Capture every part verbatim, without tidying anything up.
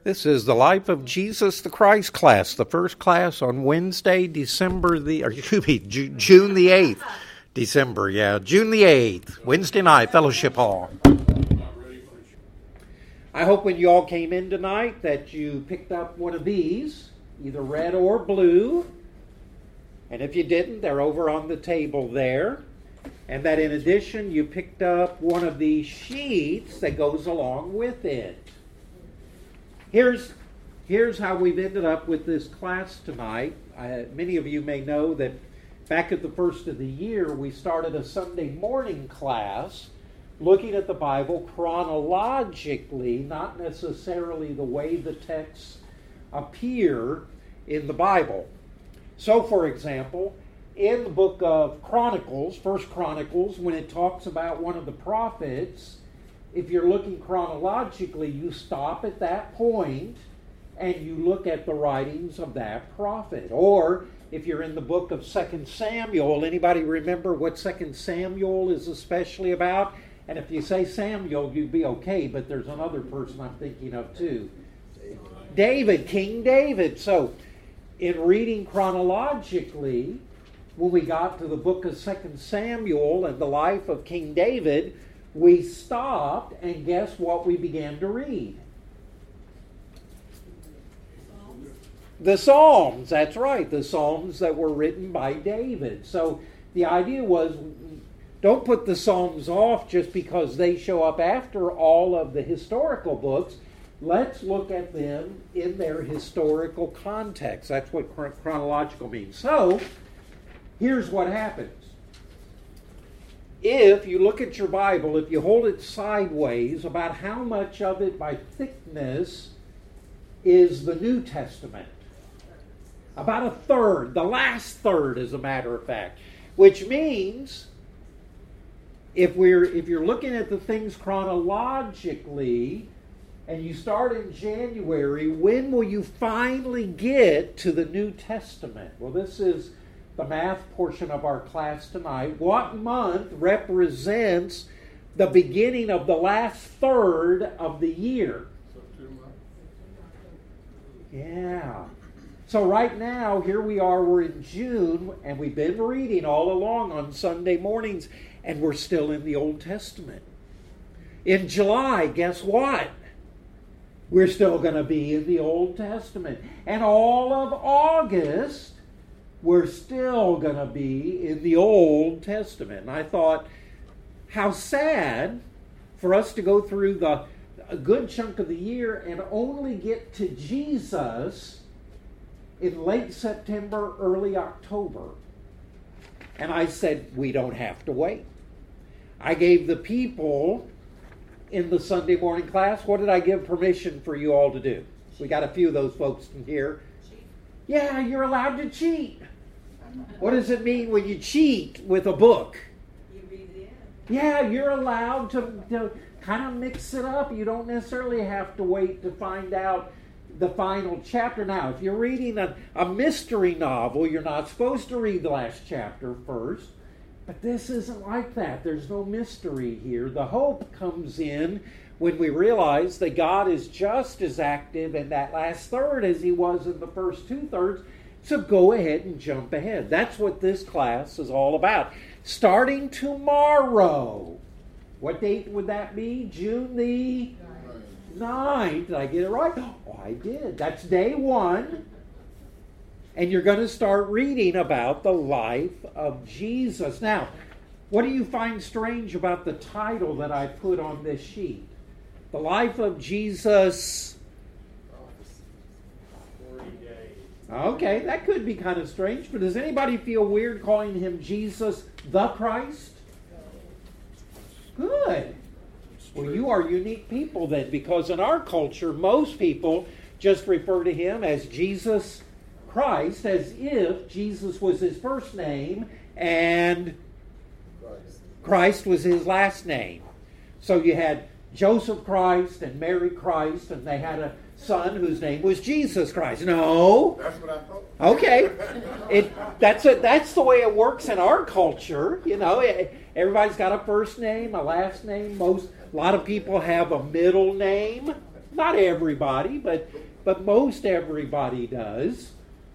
This is the Life of Jesus the Christ class, the first class on Wednesday, December the, or excuse me, June the eighth. December, yeah, June the eighth, Wednesday night, Fellowship Hall. I hope when you all came in tonight that you picked up one of these, either red or blue. And if you didn't, they're over on the table there. And that in addition, you picked up one of these sheets that goes along with it. Here's, here's how we've ended up with this class tonight. Uh, many of you may know that back at the first of the year, we started a Sunday morning class looking at the Bible chronologically, not necessarily the way the texts appear in the Bible. So, for example, in the book of Chronicles, First Chronicles, when it talks about one of the prophets, if you're looking chronologically, you stop at that point and you look at the writings of that prophet. Or if you're in the book of Second Samuel, anybody remember what Second Samuel is especially about? And if you say Samuel, you'd be okay, but there's another person I'm thinking of too. David, King David. So in reading chronologically, when we got to the book of Second Samuel and the life of King David, we stopped, and guess what we began to read? Psalms. The Psalms, that's right, the Psalms that were written by David. So the idea was, don't put the Psalms off just because they show up after all of the historical books. Let's look at them in their historical context. That's what chronological means. So, here's what happens. If you look at your Bible, if you hold it sideways, about how much of it by thickness is the New Testament? About a third, the last third as a matter of fact. Which means, if we're if you're looking at the things chronologically, and you start in January, when will you finally get to the New Testament? Well, this is the math portion of our class tonight. What month represents the beginning of the last third of the year? Yeah. So right now, here we are, we're in June, and we've been reading all along on Sunday mornings, and we're still in the Old Testament. In July, guess what? We're still going to be in the Old Testament. And all of August, we're still going to be in the Old Testament. And I thought, how sad for us to go through the a good chunk of the year and only get to Jesus in late September, early October. And I said, we don't have to wait. I gave the people in the Sunday morning class, what did I give permission for you all to do? We got a few of those folks in here. Yeah, you're allowed to cheat. What does it mean when you cheat with a book? You read it in. Yeah, you're allowed to, to kind of mix it up. You don't necessarily have to wait to find out the final chapter. Now, if you're reading a, a mystery novel, you're not supposed to read the last chapter first. But this isn't like that. There's no mystery here. The hope comes in when we realize that God is just as active in that last third as he was in the first two thirds. So go ahead and jump ahead. That's what this class is all about. Starting tomorrow. What date would that be? June the ninth. Did I get it right? Oh, I did. That's day one. And you're going to start reading about the life of Jesus. Now, what do you find strange about the title that I put on this sheet? The life of Jesus. Okay, that could be kind of strange, but does anybody feel weird calling him Jesus the Christ? Good. Well, you are unique people then, because in our culture, most people just refer to him as Jesus Christ, as if Jesus was his first name and Christ, Christ was his last name. So you had Joseph Christ and Mary Christ, and they had a son whose name was Jesus Christ. No. That's what I thought. Okay. It that's it. That's the way it works in our culture. You know, everybody's got a first name, a last name. Most a lot of people have a middle name. Not everybody, but, but most everybody does.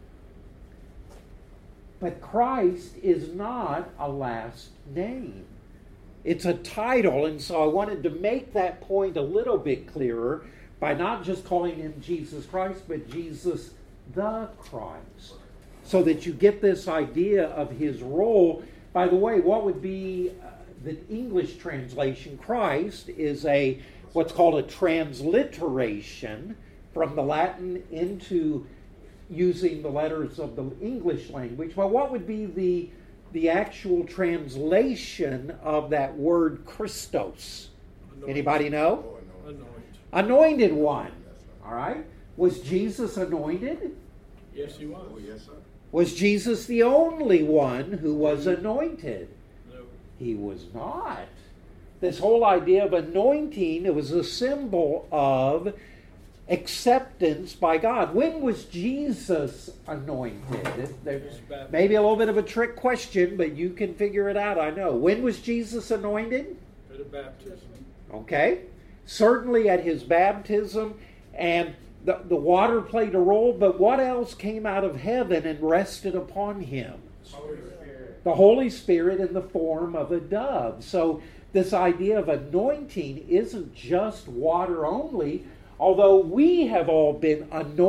But Christ is not a last name. It's a title, and so I wanted to make that point a little bit clearer by not just calling him Jesus Christ, but Jesus the Christ, so that you get this idea of his role. By the way, what would be uh, the English translation? Christ is a what's called a transliteration from the Latin into using the letters of the English language. Well, what would be the the actual translation of that word Christos? Anointed. Anybody know? Anointed. Anointed one. All right. Was Jesus anointed? Yes, he was. Oh, yes, sir. Was Jesus the only one who was anointed? No. He was not. This whole idea of anointing, it was a symbol of acceptance by God. When was Jesus anointed? There's maybe a little bit of a trick question, but you can figure it out, I know. When was Jesus anointed? At the baptism. Okay. Certainly at his baptism, and the, the water played a role, but what else came out of heaven and rested upon him? Holy Spirit. The Holy Spirit in the form of a dove. So this idea of anointing isn't just water only, although we have all been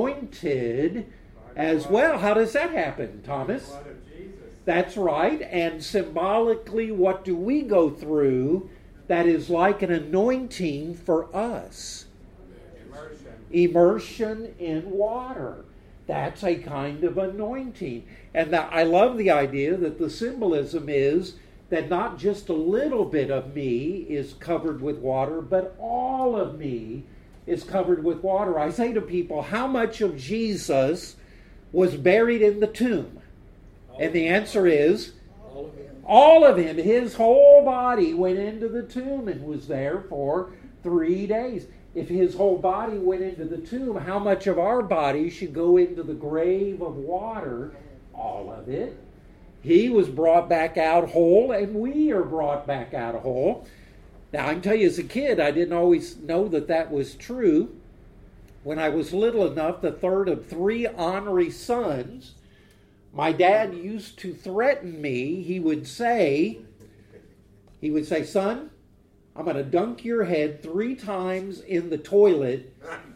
anointed as well. How does that happen, Thomas? That's right. And symbolically, what do we go through that is like an anointing for us? Immersion. Immersion in water. That's a kind of anointing. And that, I love the idea that the symbolism is that not just a little bit of me is covered with water, but all of me is covered with water. I say to people, how much of Jesus was buried in the tomb? And the answer is, All of him. all of him. His whole body went into the tomb and was there for three days. If his whole body went into the tomb, how much of our body should go into the grave of water? All of it. He was brought back out whole, and we are brought back out whole. Now, I can tell you, as a kid, I didn't always know that that was true. When I was little enough, the third of three ornery sons, my dad used to threaten me. He would say, he would say, son, I'm going to dunk your head three times in the toilet,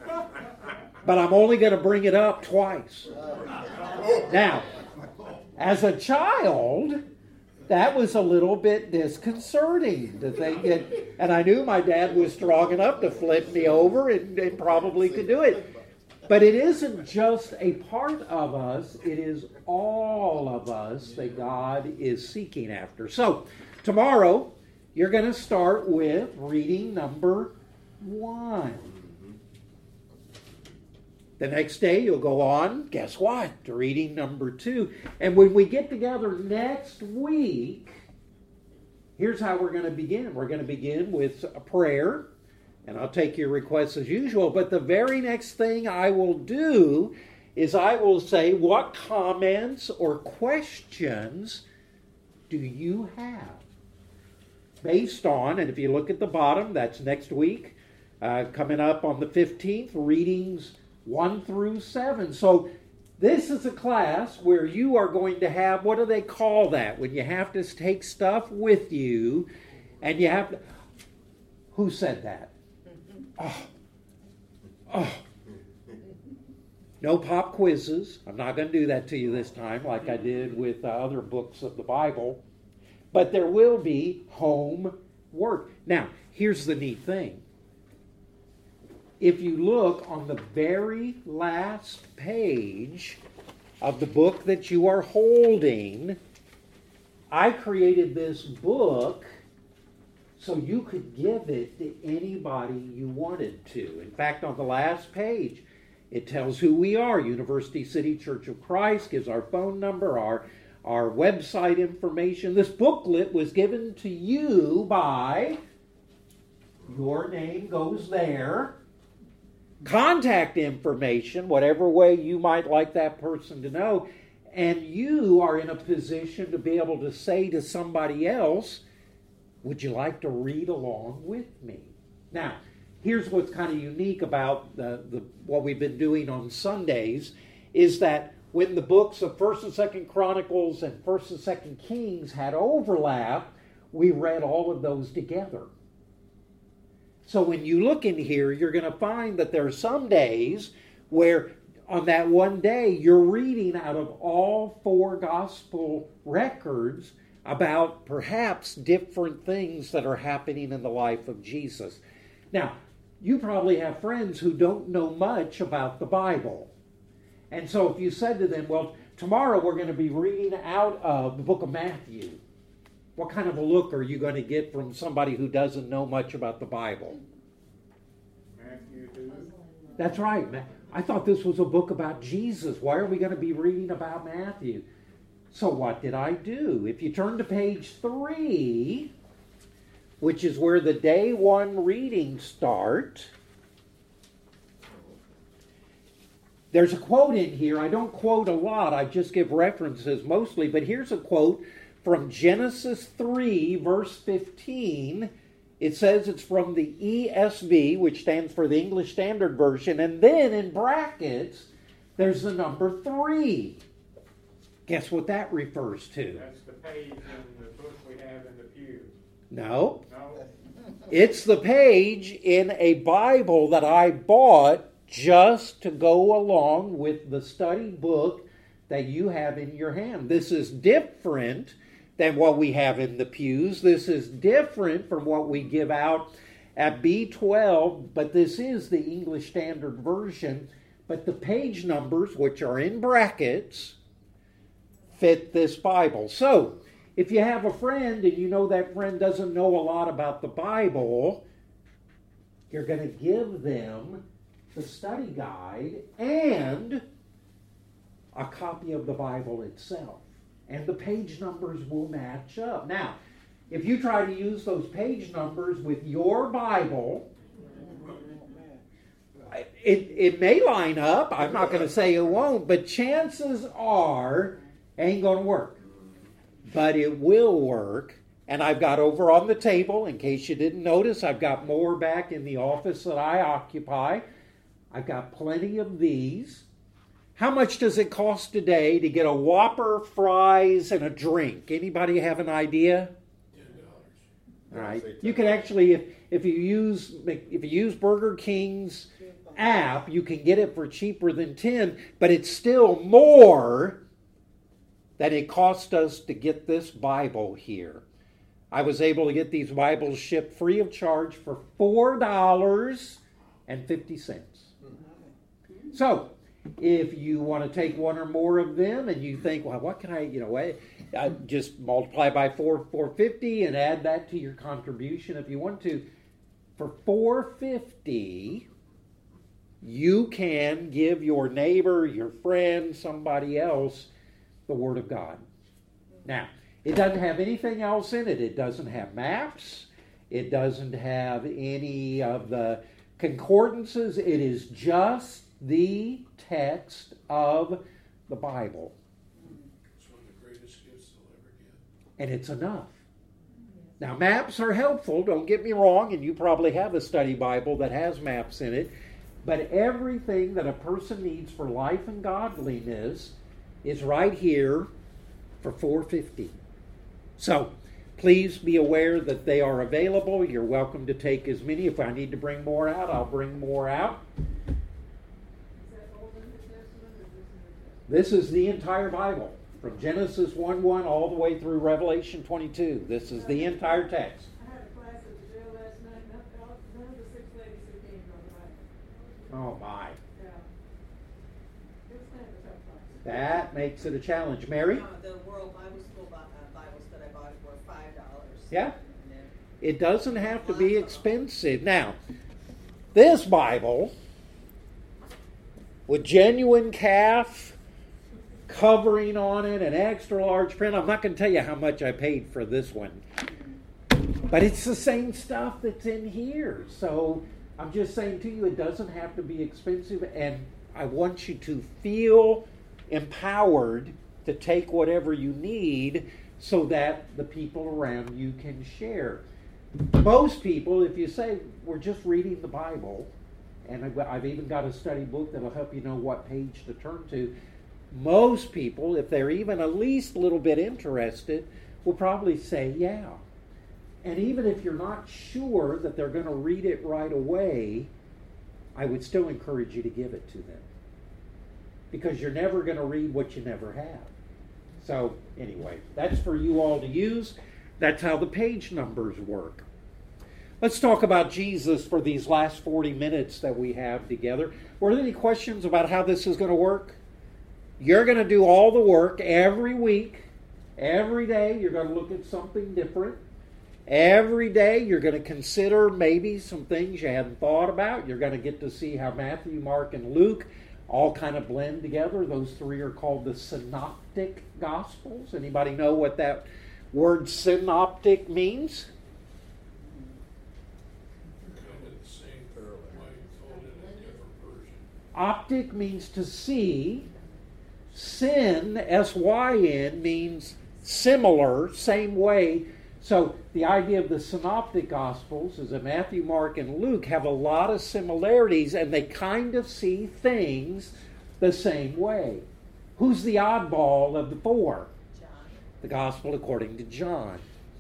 but I'm only going to bring it up twice. Now, as a child, that was a little bit disconcerting to think that, and I knew my dad was strong enough to flip me over and, and probably could do it. But it isn't just a part of us, it is all of us that God is seeking after. So, tomorrow, you're going to start with reading number one. The next day, you'll go on, guess what, to reading number two. And when we get together next week, here's how we're going to begin. We're going to begin with a prayer, and I'll take your requests as usual. But the very next thing I will do is I will say, what comments or questions do you have? Based on, and if you look at the bottom, that's next week, uh, coming up on the fifteenth, readings one through seven. So this is a class where you are going to have, what do they call that? When you have to take stuff with you and you have to... Who said that? Oh. Oh. No pop quizzes. I'm not going to do that to you this time like I did with uh, other books of the Bible. But there will be homework. Now, here's the neat thing. If you look on the very last page of the book that you are holding, I created this book so you could give it to anybody you wanted to. In fact, on the last page, it tells who we are. University City Church of Christ, gives our phone number, our, our website information. This booklet was given to you by, your name goes there. Contact information, whatever way you might like that person to know, and you are in a position to be able to say to somebody else, would you like to read along with me? Now, here's what's kind of unique about the, the what we've been doing on Sundays is that when the books of First and Second Chronicles and First and Second Kings had overlap, we read all of those together. So when you look in here, you're going to find that there are some days where on that one day you're reading out of all four gospel records about perhaps different things that are happening in the life of Jesus. Now, you probably have friends who don't know much about the Bible. And so if you said to them, well, tomorrow we're going to be reading out of the book of Matthew, what kind of a look are you going to get from somebody who doesn't know much about the Bible? Matthew two. That's right. I thought this was a book about Jesus. Why are we going to be reading about Matthew? So what did I do? If you turn to page three, which is where the day one readings start, there's a quote in here. I don't quote a lot. I just give references mostly. But here's a quote from Genesis three, verse fifteen. It says it's from the E S V, which stands for the English Standard Version. And then in brackets, there's the number three. Guess what that refers to? That's the page in the book we have in the pew. No. No? It's the page in a Bible that I bought just to go along with the study book that you have in your hand. This is different than what we have in the pews. This is different from what we give out at B twelve, but this is the English Standard Version. But the page numbers, which are in brackets, fit this Bible. So, if you have a friend and you know that friend doesn't know a lot about the Bible, you're going to give them the study guide and a copy of the Bible itself. And the page numbers will match up. Now, if you try to use those page numbers with your Bible, it, it may line up. I'm not going to say it won't, but chances are it ain't going to work. But it will work. And I've got over on the table, in case you didn't notice, I've got more back in the office that I occupy. I've got plenty of these. How much does it cost today to get a Whopper, fries, and a drink? Anybody have an idea? ten dollars. All right. You can actually, if, if you use if you use Burger King's app, you can get it for cheaper than ten, but it's still more than it cost us to get this Bible here. I was able to get these Bibles shipped free of charge for four dollars and fifty cents. So, if you want to take one or more of them and you think, well, what can I, you know, I, I just multiply by four, four fifty and add that to your contribution if you want to. For four fifty, you can give your neighbor, your friend, somebody else the Word of God. Now, it doesn't have anything else in it. It doesn't have maps. It doesn't have any of the concordances. It is just the text of the Bible. It's one of the greatest gifts they'll ever get. And it's enough. Now, maps are helpful, don't get me wrong, and you probably have a study Bible that has maps in it, but everything that a person needs for life and godliness is right here for four fifty. So, please be aware that they are available. You're welcome to take as many. If I need to bring more out, I'll bring more out. This is the entire Bible, from Genesis one one all the way through Revelation twenty-two. This is the entire text. I had a class at the jail last night, none none of the six ladies who came from the Bible. Oh my. Yeah. It was kind of a tough class. That makes it a challenge. Mary? Uh, the World Bible School Bi- uh, Bibles that I bought were five dollars. Yeah. And then- It doesn't have to be expensive. Now, this Bible, with genuine calf covering on it and extra large print, I'm not going to tell you how much I paid for this one. But it's the same stuff that's in here. So I'm just saying to you, it doesn't have to be expensive. And I want you to feel empowered to take whatever you need so that the people around you can share. most people, if you say we're just reading the Bible, and I've, I've even got a study book that'll help you know what page to turn to, most people, if they're even at least a little bit interested, will probably say, yeah. And even if you're not sure that they're going to read it right away, I would still encourage you to give it to them. Because you're never going to read what you never have. So, anyway, that's for you all to use. That's how the page numbers work. Let's talk about Jesus for these last forty minutes that we have together. Were there any questions about how this is going to work? You're going to do all the work every week. Every day you're going to look at something different. Every day you're going to consider maybe some things you hadn't thought about. You're going to get to see how Matthew, Mark, and Luke all kind of blend together. Those three are called the synoptic gospels. Anybody know what that word synoptic means? Kind of the same, might call it a different version. Optic means to see. Syn, S Y N, means similar, same way. So the idea of the synoptic gospels is that Matthew, Mark, and Luke have a lot of similarities, and they kind of see things the same way. Who's the oddball of the four? John. The gospel according to John.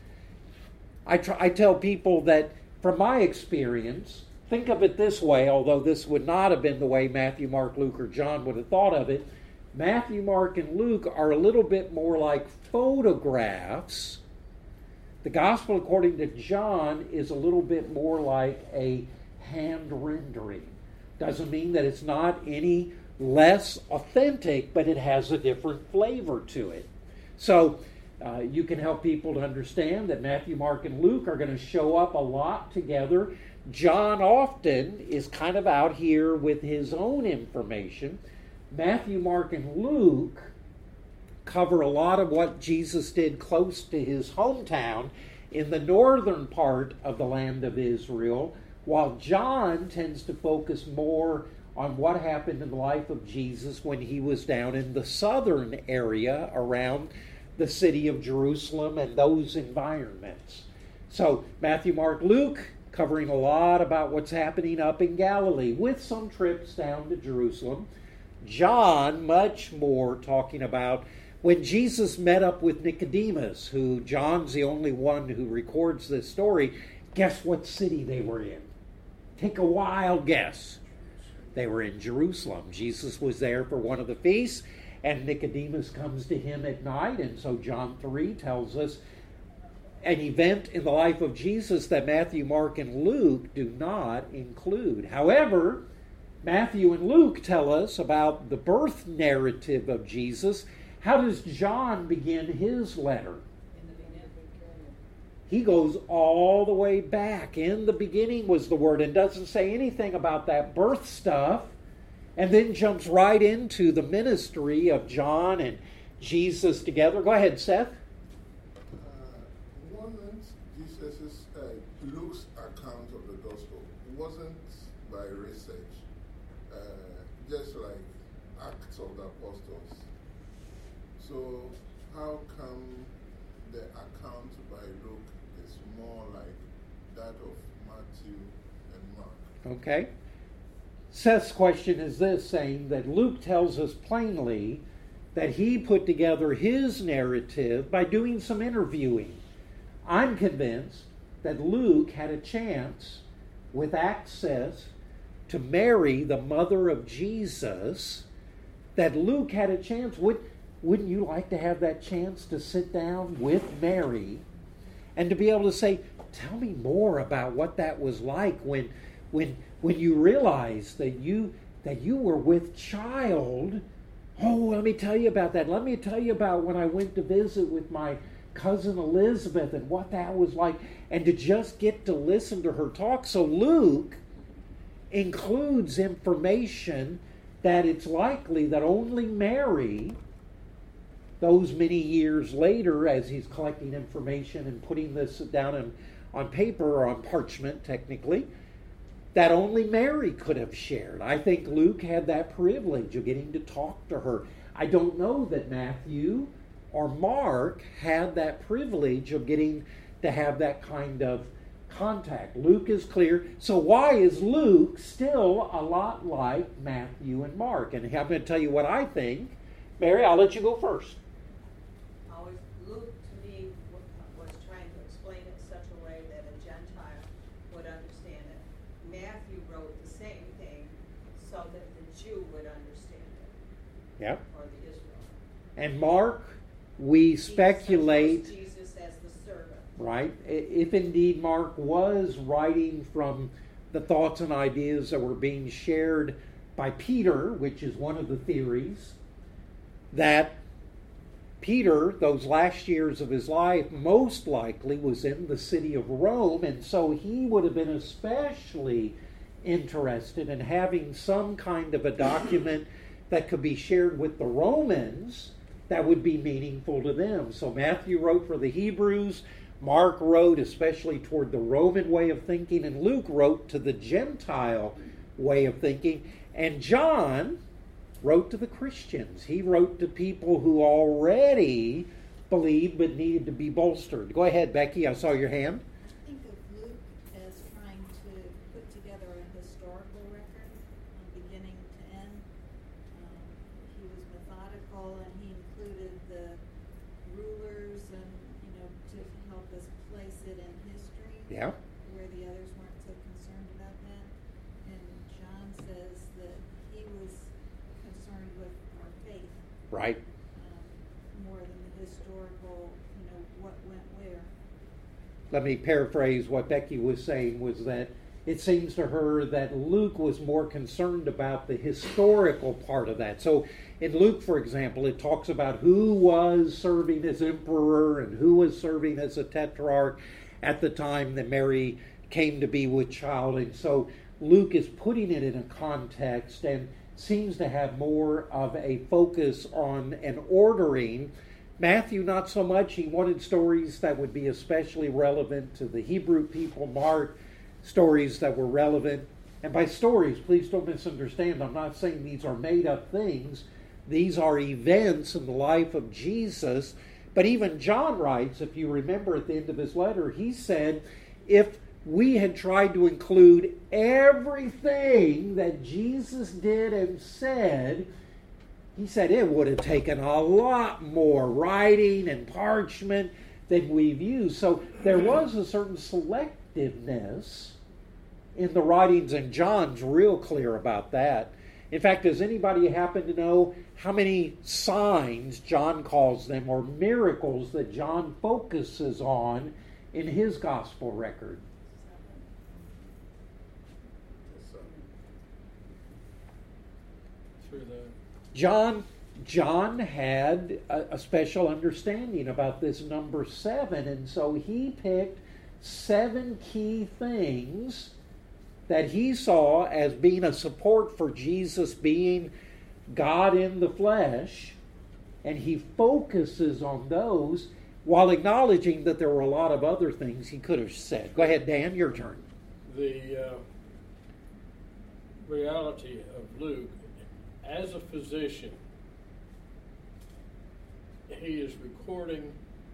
I, try, I tell people that from my experience, think of it this way, although this would not have been the way Matthew, Mark, Luke, or John would have thought of it. Matthew, Mark, and Luke are a little bit more like photographs. The gospel according to John is a little bit more like a hand rendering. Doesn't mean that it's not any less authentic, but it has a different flavor to it. So uh, you can help people to understand that Matthew, Mark, and Luke are going to show up a lot together. John often is kind of out here with his own information. Matthew, Mark, and Luke cover a lot of what Jesus did close to his hometown in the northern part of the land of Israel, while John tends to focus more on what happened in the life of Jesus when he was down in the southern area around the city of Jerusalem and those environments. So Matthew, Mark, Luke covering a lot about what's happening up in Galilee with some trips down to Jerusalem. John much more talking about when Jesus met up with Nicodemus, who John's the only one who records this story. Guess what city they were in? Take a wild guess. They were in Jerusalem. Jesus was there for one of the feasts, and Nicodemus comes to him at night, and so John three tells us an event in the life of Jesus that Matthew, Mark, and Luke do not include. However, Matthew and Luke tell us about the birth narrative of Jesus. How does John begin his letter? In the beginning. He goes all the way back. In the beginning was the Word, and doesn't say anything about that birth stuff, and then jumps right into the ministry of John and Jesus together. Go ahead, Seth. Uh, wasn't Jesus's uh, Luke's account of the gospel wasn't by research, uh, just like Acts of the Apostles. So how come the account by Luke is more like that of Matthew and Mark? Okay. Seth's question is this, saying that Luke tells us plainly that he put together his narrative by doing some interviewing. I'm convinced that Luke had a chance with access to Mary, the mother of Jesus, that Luke had a chance. Would, wouldn't you like to have that chance to sit down with Mary and to be able to say, tell me more about what that was like when when when you realized that you that you were with child. Oh, let me tell you about that. Let me tell you about when I went to visit with my cousin Elizabeth and what that was like, and to just get to listen to her talk. So Luke includes information that it's likely that only Mary, those many years later, as he's collecting information and putting this down in, on paper or on parchment technically, that only Mary could have shared. I think Luke had that privilege of getting to talk to her. I don't know that Matthew or Mark had that privilege of getting to have that kind of contact. Luke is clear. So why is Luke still a lot like Matthew and Mark? And I'm going to tell you what I think. Mary, I'll let you go first. Always, Luke to me was trying to explain it such a way that a Gentile would understand it. Matthew wrote the same thing so that the Jew would understand it. Yep. Or the Israelite. And Mark, we speculate, Jesus as the servant. right? If indeed Mark was writing from the thoughts and ideas that were being shared by Peter, which is one of the theories, that Peter, those last years of his life, most likely was in the city of Rome, and so he would have been especially interested in having some kind of a document that could be shared with the Romans that would be meaningful to them. So Matthew wrote for the Hebrews, Mark wrote especially toward the Roman way of thinking, and Luke wrote to the Gentile way of thinking, and John wrote to the Christians. He wrote to people who already believed but needed to be bolstered. Go ahead, Becky. I saw your hand. I think of Luke as trying to put together a historical record from beginning to end. Um, he was methodical, and he included the rulers and, you know, to help us place it in history. Yeah. Where the others weren't so concerned about that. And John says that he was concerned with our faith. Right. Um, more than the historical, you know, what went where. Let me paraphrase what Becky was saying, was that it seems to her that Luke was more concerned about the historical part of that. So in Luke, for example, it talks about who was serving as emperor and who was serving as a tetrarch at the time that Mary came to be with child. And so Luke is putting it in a context and seems to have more of a focus on an ordering. Matthew, not so much. He wanted stories that would be especially relevant to the Hebrew people. Mark, stories that were relevant. And by stories, please don't misunderstand, I'm not saying these are made up things. These are events in the life of Jesus. But even John writes, if you remember at the end of his letter, he said, if we had tried to include everything that Jesus did and said, he said it would have taken a lot more writing and parchment than we've used. So there was a certain selectiveness in the writings, and John's real clear about that. In fact, does anybody happen to know how many signs, John calls them, or miracles that John focuses on in his gospel record? John, John had a, a special understanding about this number seven, and so he picked seven key things that he saw as being a support for Jesus being God in the flesh, and he focuses on those while acknowledging that there were a lot of other things he could have said. Go ahead, Dan, your turn. The uh, reality of Luke, as a physician, he is recording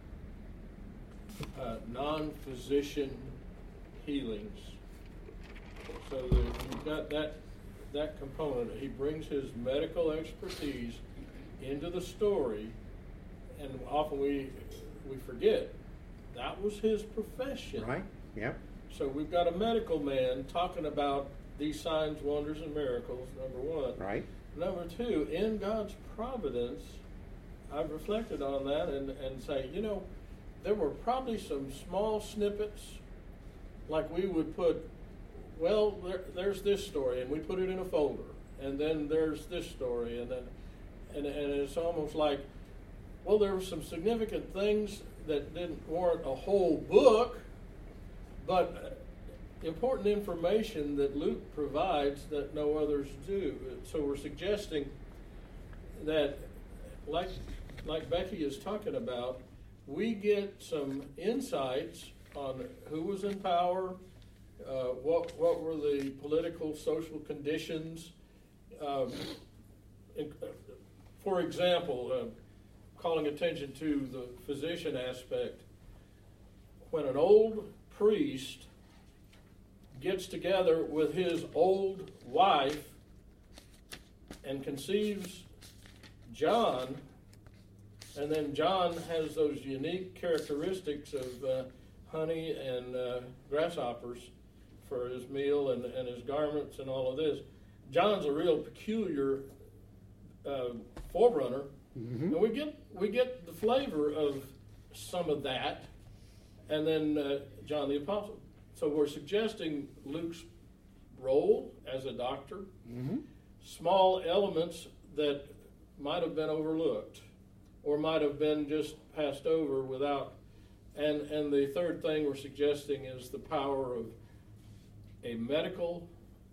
uh, non-physician healings. So that you've got that that component. He brings his medical expertise into the story, and often we we forget that was his profession. Right. Yep. So we've got a medical man talking about these signs, wonders, and miracles, number one. Right. Number two, in God's providence, I've reflected on that and, and say, you know, there were probably some small snippets, like we would put, well, there, there's this story, and we put it in a folder, and then there's this story, and then, and, and it's almost like, well, there were some significant things that didn't warrant a whole book, but important information that Luke provides that no others do. So we're suggesting that, like, like Becky is talking about, we get some insights on who was in power, uh, what what were the political, social conditions. Um, in, for example, uh, calling attention to the physician aspect, when an old priest gets together with his old wife and conceives John, and then John has those unique characteristics of uh, honey and uh, grasshoppers for his meal and, and his garments and all of this. John's a real peculiar uh, forerunner, mm-hmm. and we get we get the flavor of some of that, and then uh, John the Apostle. So we're suggesting Luke's role as a doctor, mm-hmm. small elements that might have been overlooked or might have been just passed over without. And, and the third thing we're suggesting is the power of a medical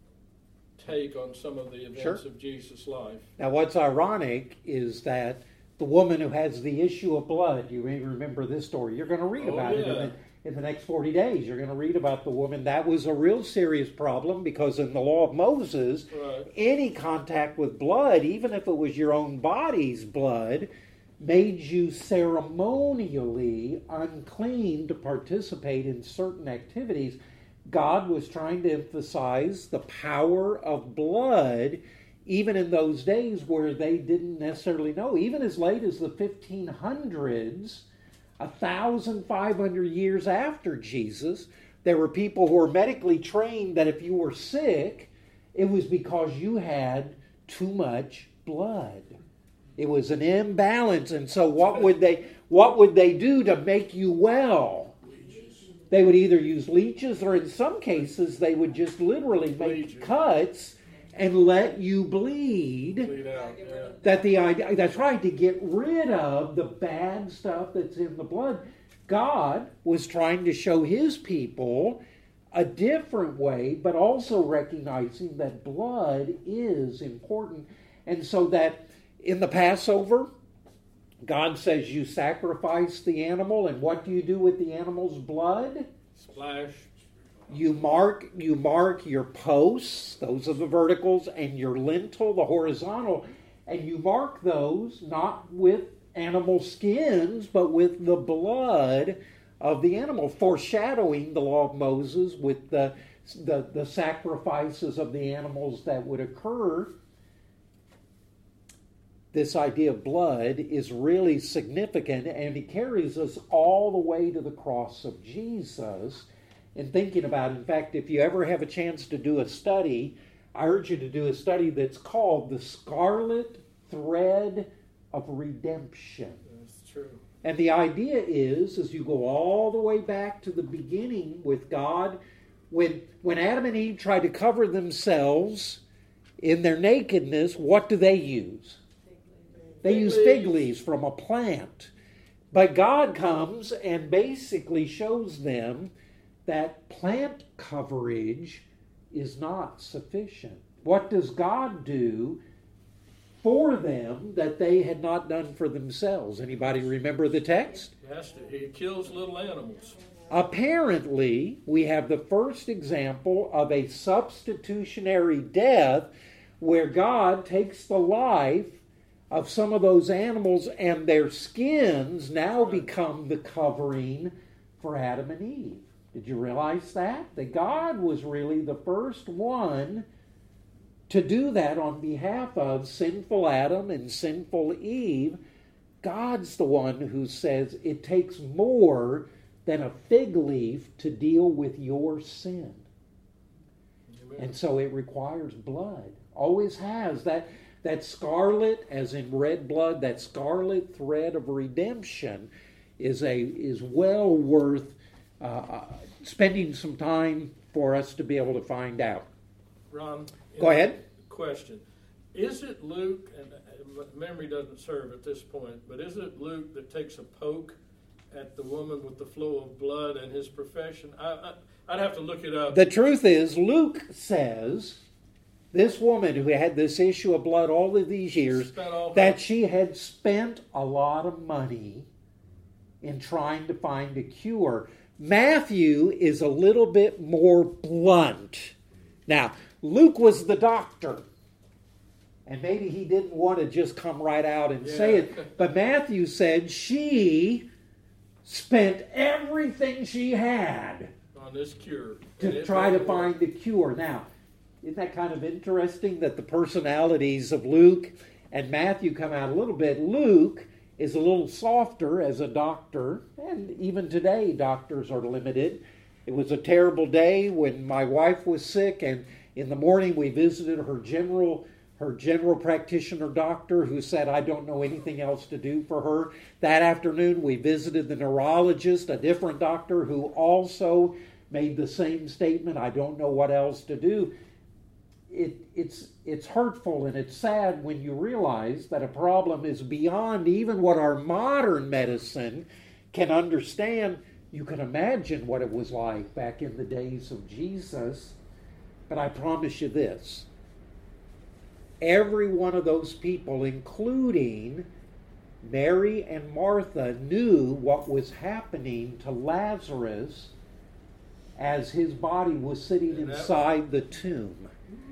take on some of the events sure. of Jesus' life. Now, what's ironic is that the woman who has the issue of blood, you may remember this story. You're going to read oh, about yeah. it in the, in the next forty days. You're going to read about the woman. That was a real serious problem because in the law of Moses, right. any contact with blood, even if it was your own body's blood, made you ceremonially unclean to participate in certain activities. God was trying to emphasize the power of blood even in those days where they didn't necessarily know. Even as late as the fifteen hundreds, one thousand five hundred years after Jesus, there were people who were medically trained that if you were sick, it was because you had too much blood. It was an imbalance. And so what would they what would they do to make you well? They would either use leeches, or in some cases they would just literally make Leeches. cuts and let you bleed. Bleed out, yeah. That the idea that's right, to get rid of the bad stuff that's in the blood. God was trying to show his people a different way, but also recognizing that blood is important. And so that in the Passover, God says you sacrifice the animal, and what do you do with the animal's blood? Splash. You mark you mark your posts, those are the verticals, and your lintel, the horizontal, and you mark those not with animal skins, but with the blood of the animal, foreshadowing the law of Moses with the the, the sacrifices of the animals that would occur. This idea of blood is really significant, and it carries us all the way to the cross of Jesus. And thinking about, in fact, if you ever have a chance to do a study, I urge you to do a study that's called The Scarlet Thread of Redemption. That's true. And the idea is, as you go all the way back to the beginning with God, when, when Adam and Eve tried to cover themselves in their nakedness, what do they use? They use fig leaves from a plant. But God comes and basically shows them that plant coverage is not sufficient. What does God do for them that they had not done for themselves? Anybody remember the text? Yes, he kills little animals. Apparently, we have the first example of a substitutionary death where God takes the life of some of those animals, and their skins now become the covering for Adam and Eve. Did you realize that? That God was really the first one to do that on behalf of sinful Adam and sinful Eve. God's the one who says it takes more than a fig leaf to deal with your sin. Amen. And so it requires blood. Always has. That That scarlet, as in red blood, that scarlet thread of redemption is a is well worth uh, spending some time for us to be able to find out. Ron, go ahead. Question: is it Luke? And memory doesn't serve at this point, but is it Luke that takes a poke at the woman with the flow of blood and his profession? I, I, I'd have to look it up. The truth is, Luke says, this woman who had this issue of blood all of these years, that she had spent a lot of money in trying to find a cure. Matthew is a little bit more blunt. Now, Luke was the doctor, and maybe he didn't want to just come right out and yeah. say it, but Matthew said she spent everything she had on on this cure. And to it try to didn't work. find the cure. Now, isn't that kind of interesting that the personalities of Luke and Matthew come out a little bit? Luke is a little softer as a doctor, and even today doctors are limited. It was a terrible day when my wife was sick, and in the morning we visited her general her general practitioner doctor, who said, I don't know anything else to do for her. That afternoon we visited the neurologist, a different doctor, who also made the same statement, I don't know what else to do. It, it's, it's hurtful and it's sad when you realize that a problem is beyond even what our modern medicine can understand. You can imagine what it was like back in the days of Jesus. But I promise you this, every one of those people, including Mary and Martha, knew what was happening to Lazarus as his body was sitting inside the tomb.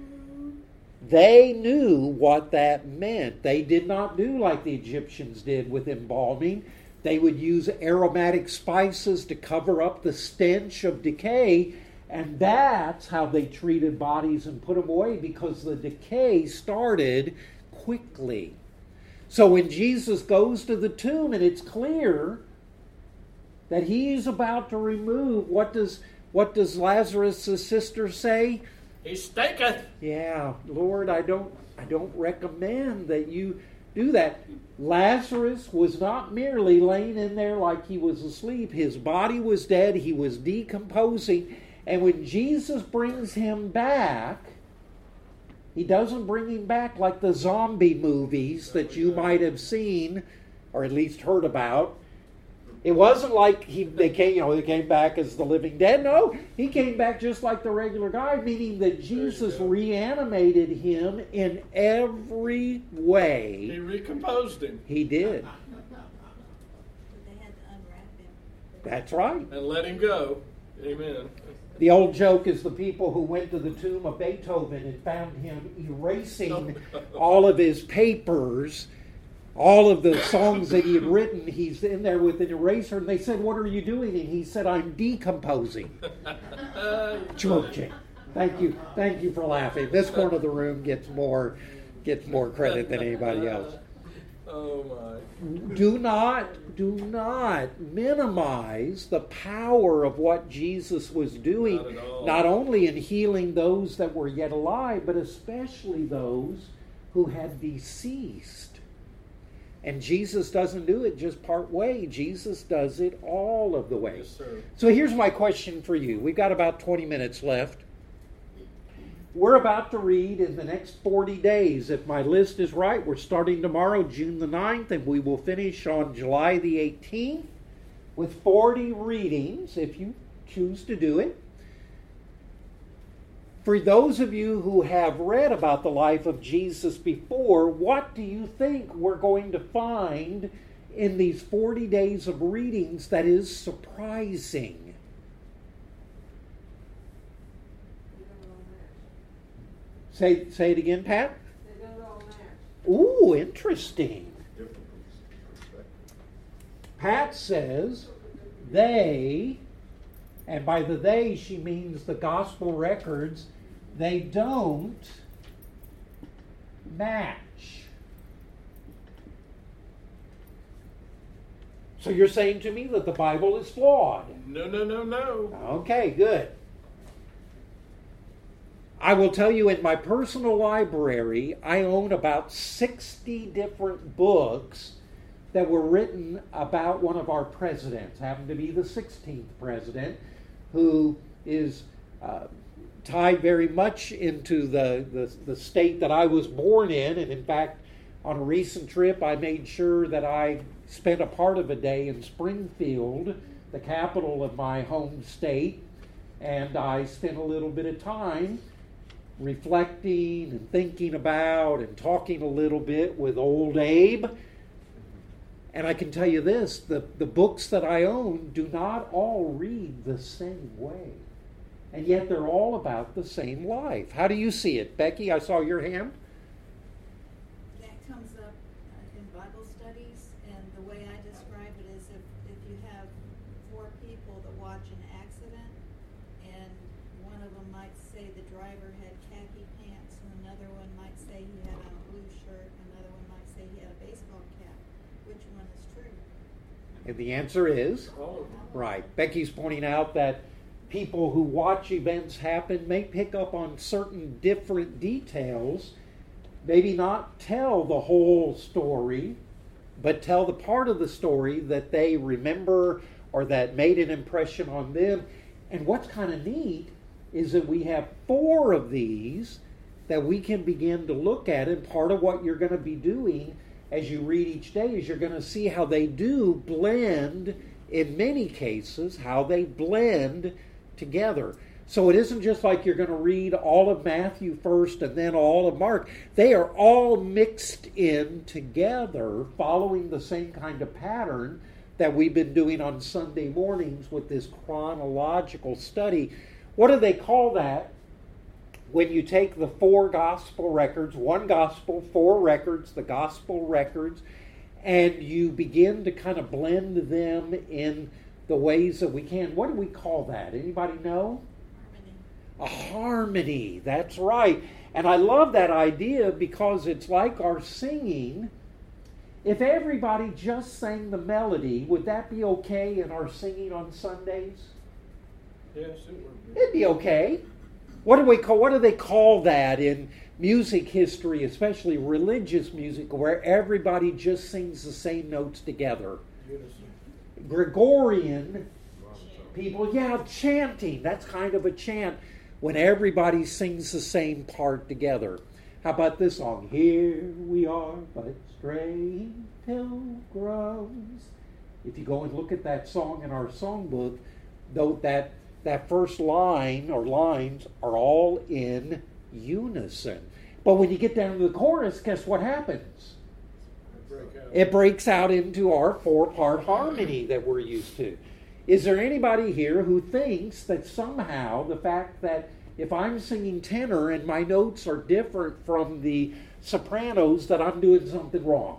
They knew what that meant. They did not do like the Egyptians did with embalming. They would use aromatic spices to cover up the stench of decay. And that's how they treated bodies and put them away, because the decay started quickly. So when Jesus goes to the tomb and it's clear that he's about to remove, what does what does Lazarus' sister say? He stinketh. Yeah, Lord, I don't I don't recommend that you do that. Lazarus was not merely laying in there like he was asleep. His body was dead. He was decomposing. And when Jesus brings him back, he doesn't bring him back like the zombie movies that you might have seen or at least heard about. It wasn't like he they came, you know, they came back as the living dead. No, he came back just like the regular guy, meaning that Jesus reanimated him in every way. He recomposed him. He did. But they had to unwrap him. That's right. And let him go. Amen. The old joke is the people who went to the tomb of Beethoven and found him erasing all of his papers, all of the songs that he had written. He's in there with an eraser, and they said, what are you doing? And he said, I'm decomposing. Joking. Thank you. Thank you for laughing. This corner of the room gets more gets more credit than anybody else. Oh my. Do not, do not minimize the power of what Jesus was doing, Not at all. not only in healing those that were yet alive, but especially those who had deceased. And Jesus doesn't do it just part way. Jesus does it all of the way. Yes, sir. So here's my question for you. We've got about twenty minutes left. We're about to read in the next forty days. If my list is right, we're starting tomorrow, June the ninth, and we will finish on July the eighteenth with forty readings, if you choose to do it. For those of you who have read about the life of Jesus before, what do you think we're going to find in these forty days of readings that is surprising? Say, say it again, Pat. They don't all match. Ooh, interesting. Pat says they, and by the they she means the gospel records, they don't match. So you're saying to me that the Bible is flawed? No, no, no, no. Okay, good. I will tell you, in my personal library, I own about sixty different books that were written about one of our presidents, happened to be the sixteenth president, who is uh, tied very much into the, the, the state that I was born in. And in fact, on a recent trip, I made sure that I spent a part of a day in Springfield, the capital of my home state, and I spent a little bit of time reflecting and thinking about and talking a little bit with old Abe. And I can tell you this, the, the books that I own do not all read the same way. And yet they're all about the same life. How do you see it? Becky, I saw your hand. That comes up uh, in Bible studies, and the way I describe it is if, if you have four people that watch an accident, and one of them might say the driver had khaki pants, and another one might say he had on a blue shirt, another one might say he had a baseball cap. Which one is true? And the answer is All of them. right. Becky's pointing out that people who watch events happen may pick up on certain different details, maybe not tell the whole story, but tell the part of the story that they remember or that made an impression on them. And what's kind of neat is that we have four of these that we can begin to look at, and part of what you're going to be doing as you read each day is you're going to see how they do blend, in many cases, how they blend together. So it isn't just like you're going to read all of Matthew first and then all of Mark. They are all mixed in together, following the same kind of pattern that we've been doing on Sunday mornings with this chronological study. What do they call that? When you take the four gospel records, one gospel, four records, the gospel records, and you begin to kind of blend them in the ways that we can. What do we call that? Anybody know? Harmony. A harmony. That's right. And I love that idea because it's like our singing. If everybody just sang the melody, would that be okay in our singing on Sundays? Yes, it would be. It'd be okay. What do we call? What do they call that in music history, especially religious music, where everybody just sings the same notes together? Unison. Gregorian people, yeah, chanting. That's kind of a chant when everybody sings the same part together. How about this song? Here we are, but straying pilgrims. If you go and look at that song in our songbook, though that that first line or lines are all in unison. But when you get down to the chorus, guess what happens? Break out. It breaks out into our four-part harmony that we're used to. Is there anybody here who thinks that somehow the fact that if I'm singing tenor and my notes are different from the sopranos, that I'm doing something wrong?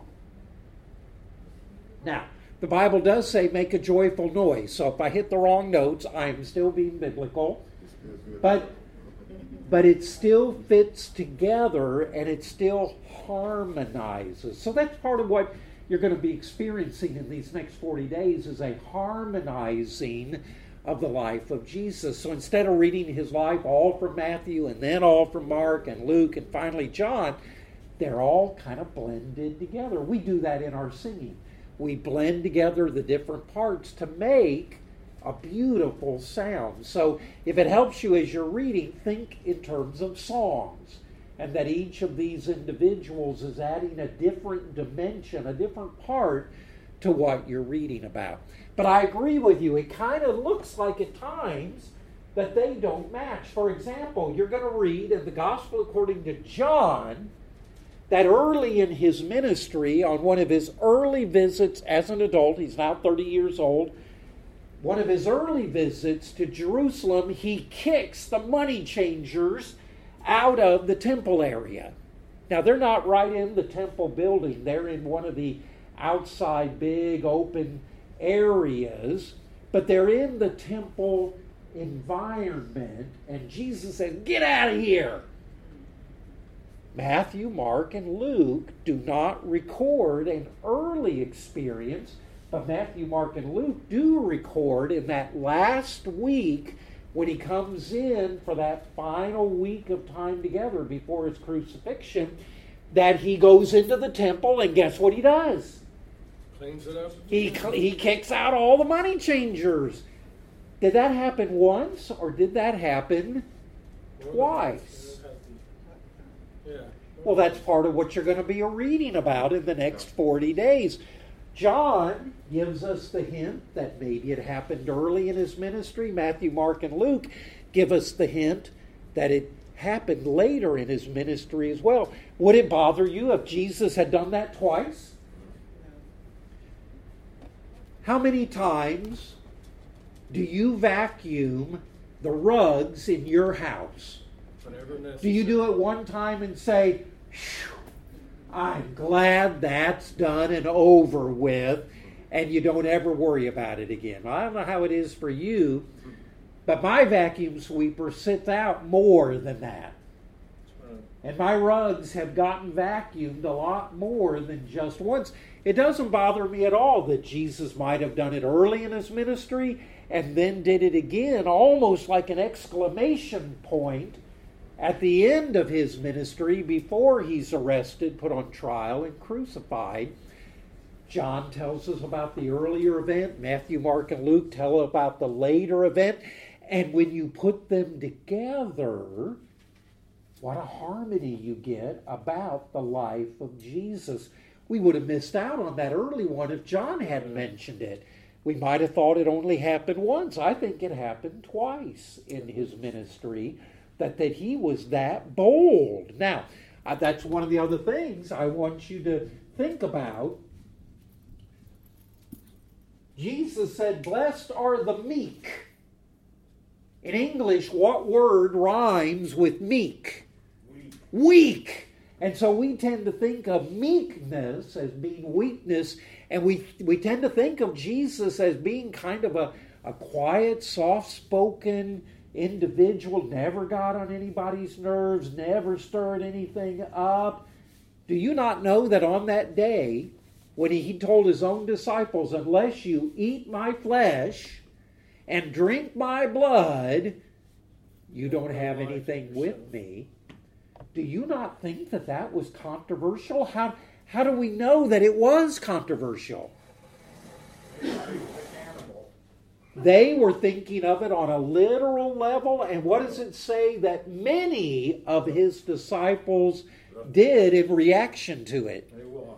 Now, the Bible does say make a joyful noise. So if I hit the wrong notes, I'm still being biblical. But but it still fits together and it still harmonizes. So that's part of what you're going to be experiencing in these next forty days is a harmonizing of the life of Jesus. So instead of reading his life all from Matthew and then all from Mark and Luke and finally John, they're all kind of blended together. We do that in our singing. We blend together the different parts to make a beautiful sound. So if it helps you as you're reading, think in terms of songs, and that each of these individuals is adding a different dimension, a different part to what you're reading about. But I agree with you, it kind of looks like at times that they don't match. For example, you're going to read in the Gospel according to John that early in his ministry, on one of his early visits as an adult, he's now thirty years old, one of his early visits to Jerusalem, he kicks the money changers out of the temple area. Now, they're not right in the temple building. They're in one of the outside big open areas, but they're in the temple environment, and Jesus says, "Get out of here." Matthew, Mark, and Luke do not record an early experience, but Matthew, Mark, and Luke do record in that last week when he comes in for that final week of time together before his crucifixion, that he goes into the temple, and guess what he does? Cleans it up. He, he kicks out all the money changers. Did that happen once, or did that happen twice? Yeah. Well, that's part of what you're going to be reading about in the next forty days. John gives us the hint that maybe it happened early in his ministry. Matthew, Mark, and Luke give us the hint that it happened later in his ministry as well. Would it bother you if Jesus had done that twice? How many times do you vacuum the rugs in your house? Whenever necessary. Do you do it one time and say, "I'm glad that's done and over with," and you don't ever worry about it again? I don't know how it is for you, But my vacuum sweeper sits out more than that. And my rugs have gotten vacuumed a lot more than just once. It doesn't bother me at all that Jesus might have done it early in his ministry and then did it again, almost like an exclamation point at the end of his ministry before he's arrested, put on trial, and crucified. John tells us about the earlier event. Matthew, Mark, and Luke tell about the later event. And when you put them together, what a harmony you get about the life of Jesus. We would have missed out on that early one if John hadn't mentioned it. We might have thought it only happened once. I think it happened twice in his ministry, that, that he was that bold. Now, uh, that's one of the other things I want you to think about. Jesus said, "Blessed are the meek." In English, what word rhymes with meek? Weak. Weak. And so we tend to think of meekness as being weakness, and we we tend to think of Jesus as being kind of a, a quiet, soft-spoken individual, never got on anybody's nerves, never stirred anything up. Do you not know that on that day, when he, he told his own disciples, "Unless you eat my flesh and drink my blood, you don't have anything with me"? Do you not think that that was controversial? How, how do we know that it was controversial? They were thinking of it on a literal level, and what does it say that many of his disciples did in reaction to it?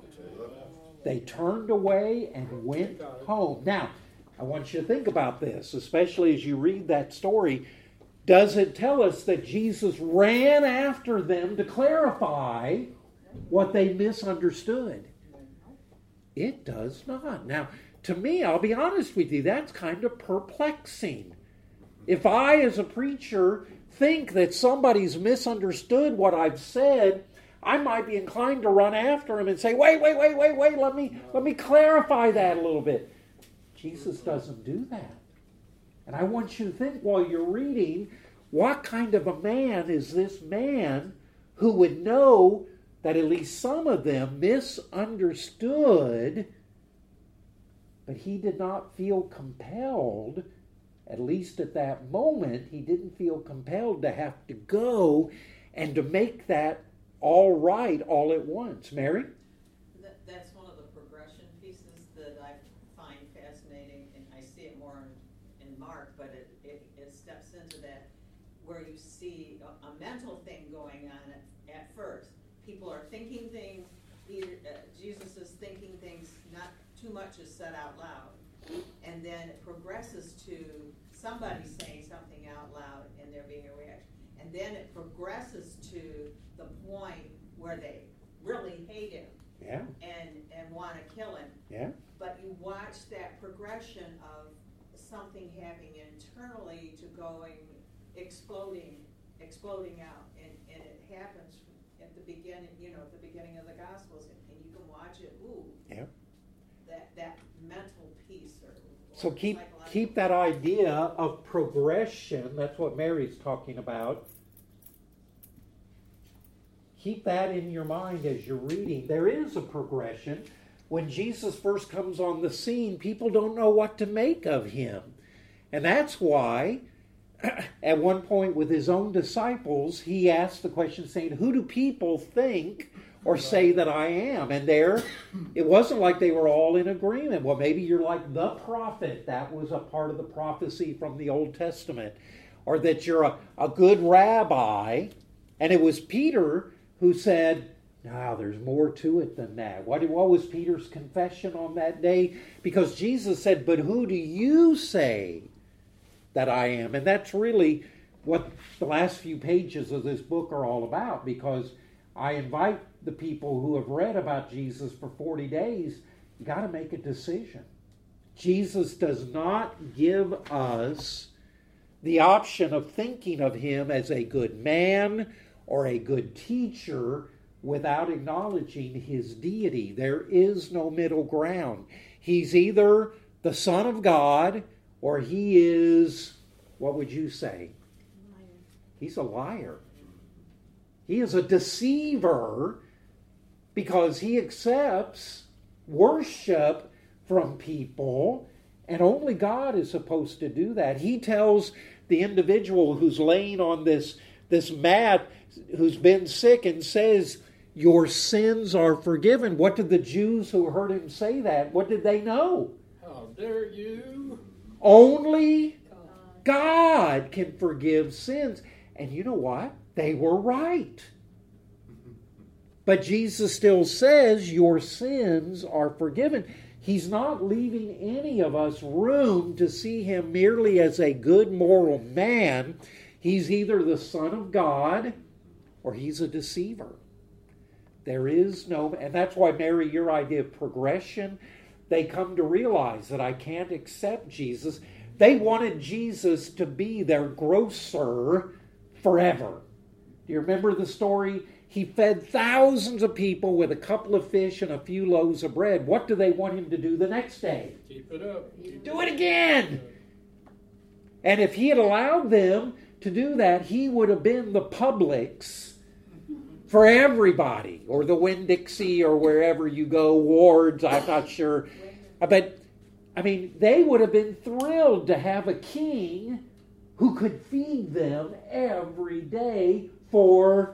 They turned away and went home. Now, I want you to think about this, especially as you read that story. Does it tell us that Jesus ran after them to clarify what they misunderstood? It does not. Now, to me, I'll be honest with you, that's kind of perplexing. If I, as a preacher, think that somebody's misunderstood what I've said, I might be inclined to run after him and say, wait, wait, wait, wait, wait, let me, let me clarify that a little bit. Jesus doesn't do that. And I want you to think while you're reading, what kind of a man is this man who would know that at least some of them misunderstood, but he did not feel compelled, at least at that moment, he didn't feel compelled to have to go and to make that all right all at once. Mary? That, that's one of the progression pieces that I find fascinating, and I see it more in, in Mark, but it, it, it steps into that where you see a, a mental thing going on at, at first. People are thinking things, either, uh, Jesus is thinking things, not too much is said out loud. And then it progresses to somebody saying something out loud and there being a reaction. And then it progresses to the point where they really hate him. Yeah. And, and want to kill him. Yeah. But you watch that progression of something happening internally to going, exploding, exploding out. And, and it happens at the beginning, you know, at the beginning of the Gospels. And, and you can watch it, ooh. Yeah. That, that mental piece. Or, or so keep keep that idea of progression, that's what Mary's talking about. Keep that in your mind as you're reading. There is a progression. When Jesus first comes on the scene, people don't know what to make of him. And that's why, at one point with his own disciples, he asked the question saying, who do people think or say that I am? And there, it wasn't like they were all in agreement. Well, maybe you're like the prophet. That was a part of the prophecy from the Old Testament. Or that you're a, a good rabbi. And it was Peter who said, no, there's more to it than that. What, what was Peter's confession on that day? Because Jesus said, but who do you say that I am? And that's really what the last few pages of this book are all about, because I invite the people who have read about Jesus for forty days, you got to make a decision. Jesus does not give us the option of thinking of him as a good man or a good teacher without acknowledging his deity. There is no middle ground. He's either the Son of God or he is what would you say? Liar. He's a liar. He is a deceiver because he accepts worship from people, and only God is supposed to do that. He tells the individual who's laying on this, this mat, who's been sick, and says, your sins are forgiven. What did the Jews who heard him say that, what did they know? How dare you? Only God can forgive sins. And you know what? They were right. But Jesus still says your sins are forgiven. He's not leaving any of us room to see him merely as a good moral man. He's either the Son of God or he's a deceiver. There is no, and that's why, Mary, your idea of progression, they come to realize that I can't accept Jesus. They wanted Jesus to be their grocer forever. Do you remember the story? He fed thousands of people with a couple of fish and a few loaves of bread. What do they want him to do the next day? Keep it up. Keep Do it again. And if he had allowed them to do that, he would have been the Publix for everybody, or the Winn-Dixie, or wherever you go, Wards, I'm not sure. But, I mean, they would have been thrilled to have a king who could feed them every day for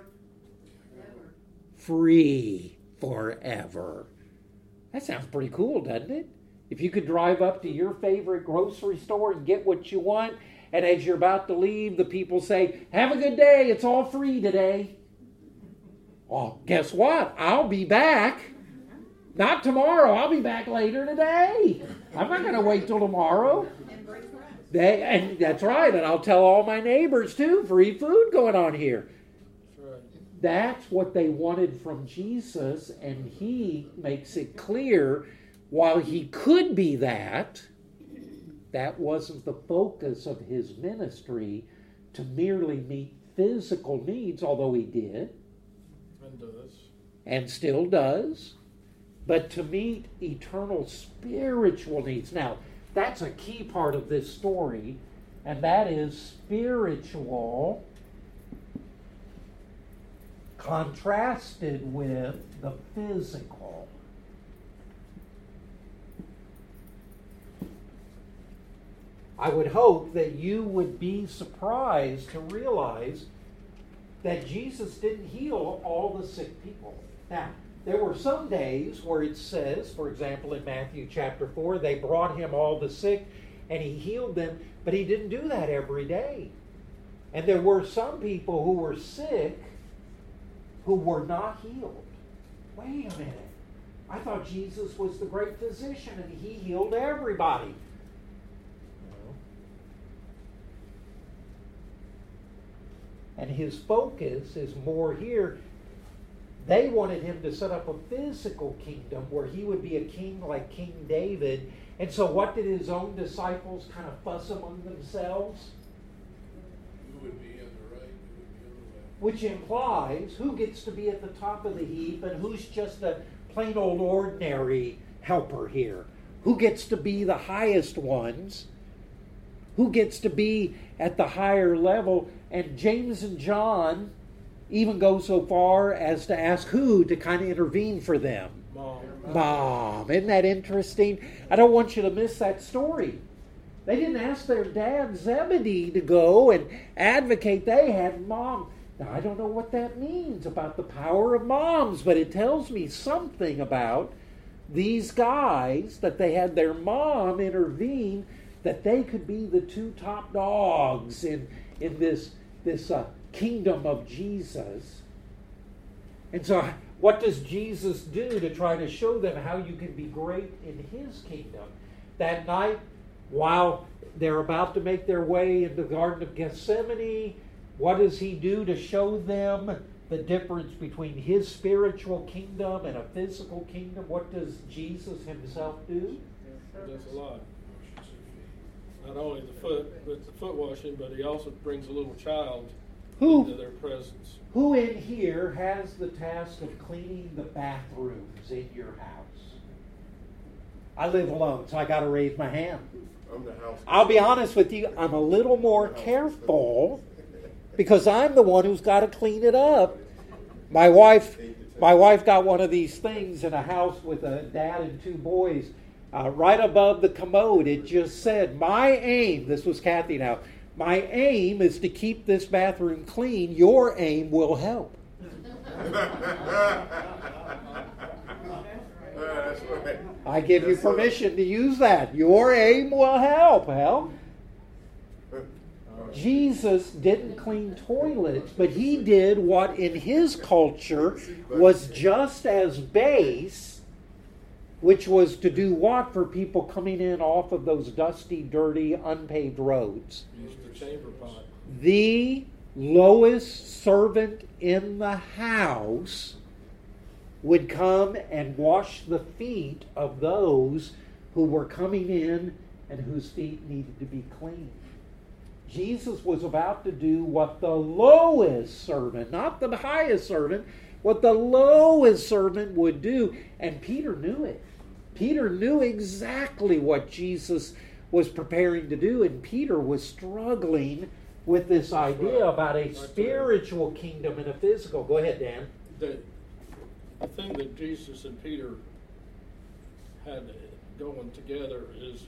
free forever. That sounds pretty cool, doesn't it? If you could drive up to your favorite grocery store and get what you want, and as you're about to leave, the people say, have a good day, it's all free today. Well, guess what? I'll be back. Not tomorrow. I'll be back later today. I'm not going to wait till tomorrow. And bring friends. They, and that's right. And I'll tell all my neighbors too. Free food going on here. That's right. That's what they wanted from Jesus. And he makes it clear, while he could be that, that wasn't the focus of his ministry, to merely meet physical needs, although he did. And does. And still does, but to meet eternal spiritual needs. Now, that's a key part of this story, and that is spiritual contrasted with the physical. I would hope that you would be surprised to realize that Jesus didn't heal all the sick people. Now, there were some days where it says, for example, in Matthew chapter four, they brought him all the sick and he healed them, but he didn't do that every day. And there were some people who were sick who were not healed. Wait a minute. I thought Jesus was the great physician and he healed everybody. And his focus is more here. They wanted him to set up a physical kingdom where he would be a king like King David. And so what did his own disciples kind of fuss among themselves? Who would be on the right, who would be on the left? Which implies who gets to be at the top of the heap and who's just a plain old ordinary helper here. Who gets to be the highest ones? Who gets to be at the higher level? And James and John even go so far as to ask who to kind of intervene for them. Mom. Mom. Isn't that interesting? I don't want you to miss that story. They didn't ask their dad Zebedee to go and advocate. They had mom. Now, I don't know what that means about the power of moms, but it tells me something about these guys, that they had their mom intervene, that they could be the two top dogs in, in this, this uh, kingdom of Jesus. And so what does Jesus do to try to show them how you can be great in his kingdom? That night, while they're about to make their way into the Garden of Gethsemane, what does he do to show them the difference between his spiritual kingdom and a physical kingdom? What does Jesus himself do? Does a lot. Not only the foot, but the foot washing, but he also brings a little child Who? into their presence. Who in here has the task of cleaning the bathrooms in your house? I live alone, so I got to raise my hand. I'm the house. I'll be honest with you, I'm a little more careful because I'm the one who's got to clean it up. My wife, my wife got one of these things in a house with a dad and two boys. Uh, right above the commode, it just said, "My aim," this was Kathy now, "my aim is to keep this bathroom clean. Your aim will help." That's right. I give you Yes, sir. permission to use that. Your aim will help. Hell, Jesus didn't clean toilets, but he did what in his culture was just as base, which was to do what for people coming in off of those dusty, dirty, unpaved roads? Use the chamber pot. The lowest servant in the house would come and wash the feet of those who were coming in and whose feet needed to be clean. Jesus was about to do what the lowest servant, not the highest servant, what the lowest servant would do. And Peter knew it. Peter knew exactly what Jesus was preparing to do, and Peter was struggling with this idea about a spiritual kingdom and a physical. Go ahead, Dan. The, the thing that Jesus and Peter had going together is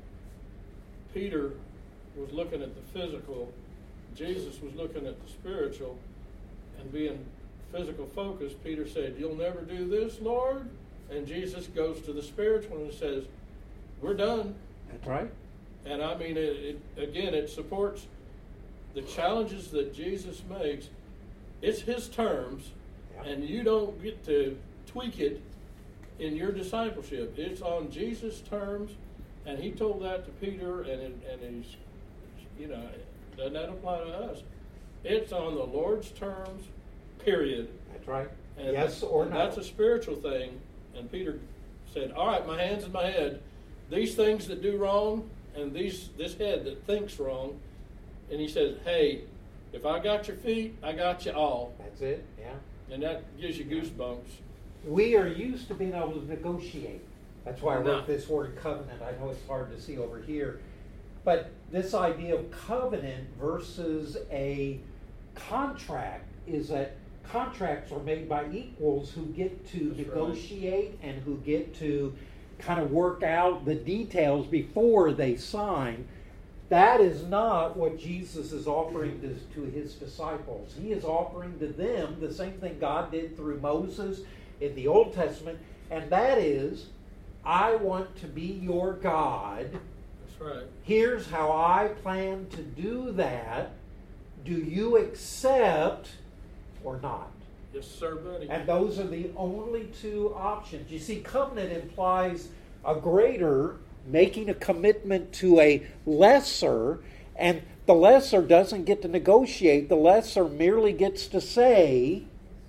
Peter was looking at the physical, Jesus was looking at the spiritual, and being physical focused, Peter said, "You'll never do this, Lord?" And Jesus goes to the spiritual and says, "We're done." That's right. And I mean, it, it, again, it supports the challenges that Jesus makes. It's his terms, Yeah. and you don't get to tweak it in your discipleship. It's on Jesus' terms, and he told that to Peter, and it, and he's, you know, doesn't that apply to us? It's on the Lord's terms, period. That's right. And Yes or no. That's a spiritual thing. And Peter said, "All right, my hands in my head. These things that do wrong, and these this head that thinks wrong." And he says, "Hey, if I got your feet, I got you all." That's it. Yeah. And that gives you goosebumps. We are used to being able to negotiate. That's why I No. wrote this word covenant. I know it's hard to see over here. But this idea of covenant versus a contract is that contracts are made by equals who get to That's negotiate right. and who get to kind of work out the details before they sign. That is not what Jesus is offering to, to his disciples. He is offering to them the same thing God did through Moses in the Old Testament, and that is, I want to be your God. That's right. Here's how I plan to do that. Do you accept or not? Yes, sir, buddy. And those are the only two options. You see, covenant implies a greater making a commitment to a lesser, and the lesser doesn't get to negotiate. The lesser merely gets to say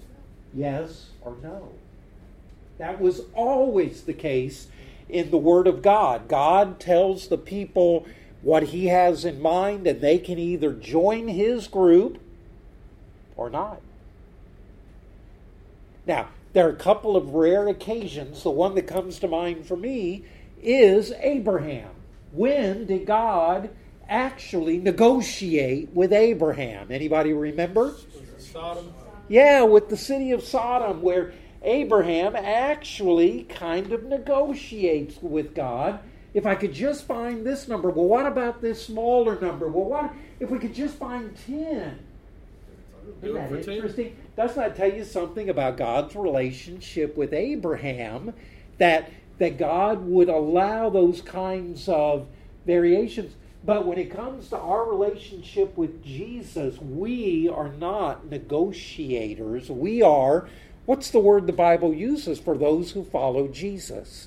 yes or no. That was always the case in the Word of God. God tells the people what he has in mind, and they can either join his group or not. Now, there are a couple of rare occasions. The one that comes to mind for me is Abraham. When did God actually negotiate with Abraham? Anybody remember? Sodom. Yeah, with the city of Sodom, where Abraham actually kind of negotiates with God. If I could just find this number, well, what about this smaller number? Well, what if we could just find ten? Isn't that interesting? Doesn't that tell you something about God's relationship with Abraham? That that God would allow those kinds of variations. But when it comes to our relationship with Jesus, we are not negotiators. We are, what's the word the Bible uses for those who follow Jesus?